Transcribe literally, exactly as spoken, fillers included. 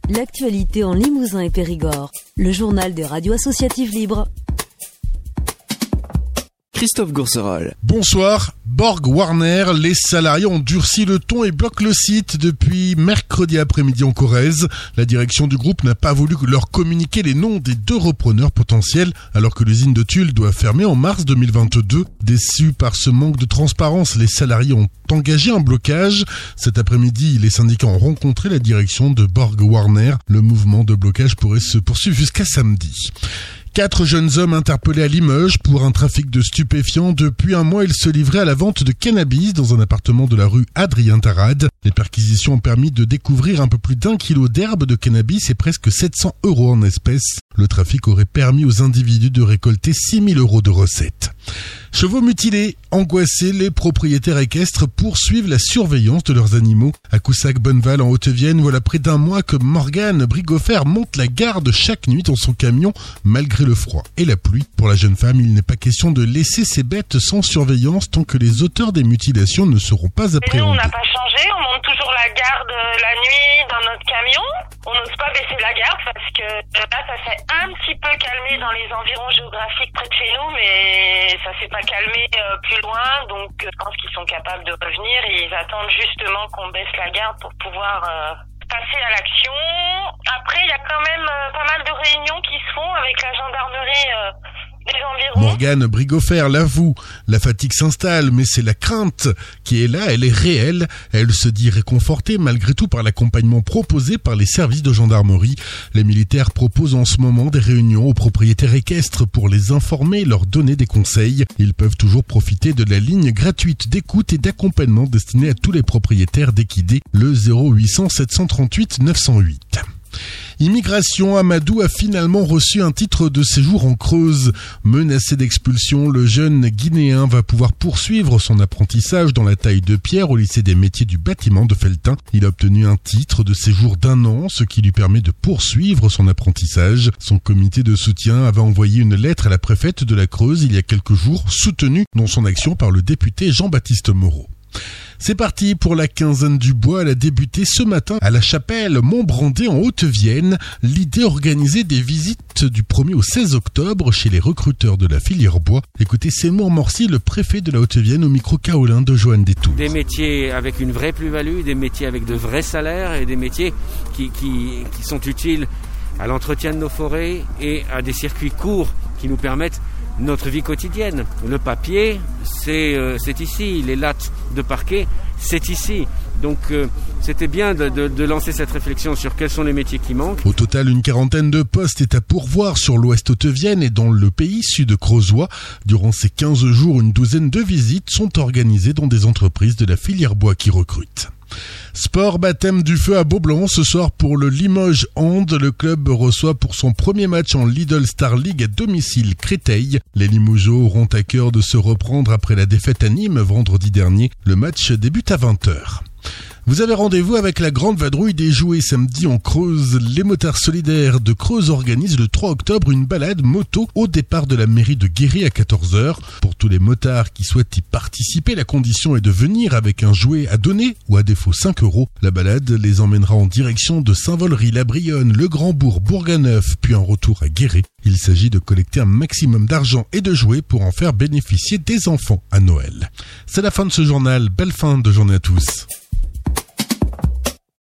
l'actualité en Limousin et Périgord. Le journal des radios associatives libres. Christophe Gourcerol. Bonsoir. Borg Warner, les salariés ont durci le ton et bloquent le site depuis mercredi après-midi en Corrèze. La direction du groupe n'a pas voulu leur communiquer les noms des deux repreneurs potentiels alors que l'usine de Tulle doit fermer en mars deux mille vingt-deux. Déçus par ce manque de transparence, les salariés ont engagé un blocage. Cet après-midi, les syndicats ont rencontré la direction de Borg Warner. Le mouvement de blocage pourrait se poursuivre jusqu'à samedi. Quatre jeunes hommes interpellés à Limoges pour un trafic de stupéfiants. Depuis un mois, ils se livraient à la vente de cannabis dans un appartement de la rue Adrien Tarade. Les perquisitions ont permis de découvrir un peu plus d'un kilo d'herbe de cannabis et presque sept cents euros en espèces. Le trafic aurait permis aux individus de récolter six mille euros de recettes. Chevaux mutilés, angoissés, les propriétaires équestres poursuivent la surveillance de leurs animaux. À Coussac-Bonneval en Haute-Vienne, voilà près d'un mois que Morgane Brigofer monte la garde chaque nuit dans son camion, malgré le froid et la pluie. Pour la jeune femme, il n'est pas question de laisser ses bêtes sans surveillance tant que les auteurs des mutilations ne seront pas appréhendés. Nous, on n'a pas changé, on monte toujours la garde la nuit dans notre camion. On n'ose pas baisser la garde parce que là, ça s'est un petit peu calmé dans les environs géographiques près de chez nous, mais ça s'est pas calmé euh, plus loin. Donc, je pense qu'ils sont capables de revenir et ils attendent justement qu'on baisse la garde pour pouvoir euh, passer à l'action. Après, il y a quand même euh, pas mal de réunions qui se font avec la gendarmerie euh, des environs. Morgane Brigofer l'avoue, la fatigue s'installe, mais c'est la crainte qui est là, elle est réelle. Elle se dit réconfortée malgré tout par l'accompagnement proposé par les services de gendarmerie. Les militaires proposent en ce moment des réunions aux propriétaires équestres pour les informer, leur donner des conseils. Ils peuvent toujours profiter de la ligne gratuite d'écoute et d'accompagnement destinée à tous les propriétaires d'équidés, le zéro huit cents sept cent trente-huit neuf cent huit. Immigration, Amadou a finalement reçu un titre de séjour en Creuse. Menacé d'expulsion, le jeune Guinéen va pouvoir poursuivre son apprentissage dans la taille de pierre au lycée des métiers du bâtiment de Felletin. Il a obtenu un titre de séjour d'un an, ce qui lui permet de poursuivre son apprentissage. Son comité de soutien avait envoyé une lettre à la préfète de la Creuse il y a quelques jours, soutenue dans son action par le député Jean-Baptiste Moreau. C'est parti pour la quinzaine du bois. Elle a débuté ce matin à la chapelle Montbrandé en Haute-Vienne. L'idée, organiser des visites du premier au seize octobre chez les recruteurs de la filière bois. Écoutez Seymour Morcy, le préfet de la Haute-Vienne, au micro kaolin de Joanne Détour. Des métiers avec une vraie plus-value, des métiers avec de vrais salaires et des métiers qui, qui, qui sont utiles à l'entretien de nos forêts et à des circuits courts qui nous permettent notre vie quotidienne. Le papier, c'est, euh, c'est ici. Les lattes de parquet, c'est ici. Donc euh, c'était bien de, de, de lancer cette réflexion sur quels sont les métiers qui manquent. Au total, une quarantaine de postes est à pourvoir sur l'ouest Haute-Vienne et dans le pays sud-creusois. Durant ces quinze jours, une douzaine de visites sont organisées dans des entreprises de la filière bois qui recrutent. Sport, baptême du feu à Beaublanc ce soir pour le Limoges Hand. Le club reçoit pour son premier match en Lidl Star League à domicile Créteil. Les Limougeaux auront à cœur de se reprendre après la défaite à Nîmes vendredi dernier. Le match débute à vingt heures. Vous avez rendez-vous avec la grande vadrouille des jouets samedi en Creuse. Les motards solidaires de Creuse organisent le trois octobre une balade moto au départ de la mairie de Guéret à quatorze heures. Pour tous les motards qui souhaitent y participer, la condition est de venir avec un jouet à donner ou à défaut cinq euros. La balade les emmènera en direction de Saint-Volry-la-Brionne, le Grand-Bourg, Bourganeuf, puis en retour à Guéret. Il s'agit de collecter un maximum d'argent et de jouets pour en faire bénéficier des enfants à Noël. C'est la fin de ce journal. Belle fin de journée à tous.